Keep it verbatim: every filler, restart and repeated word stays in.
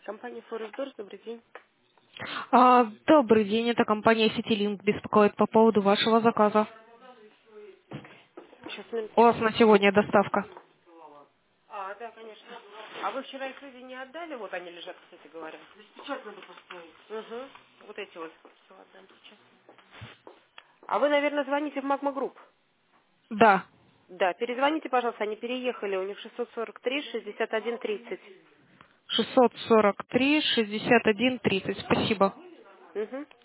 Компания Форекс, добрый день. А, добрый день, это компания CityLink беспокоит по поводу вашего заказа. Сейчас, У минуточку. вас на сегодня доставка. А, да, конечно. А вы вчера их люди не отдали? Вот они лежат, кстати говоря. Сейчас надо поставить. Угу. Вот эти вот. Все, отдам сейчас. А вы, наверное, звоните в Магма Групп? Да, Да, перезвоните, пожалуйста, они переехали, у них шестьсот сорок три шестьдесят один тридцать. шестьсот сорок три шестьдесят один тридцать. Спасибо. Угу.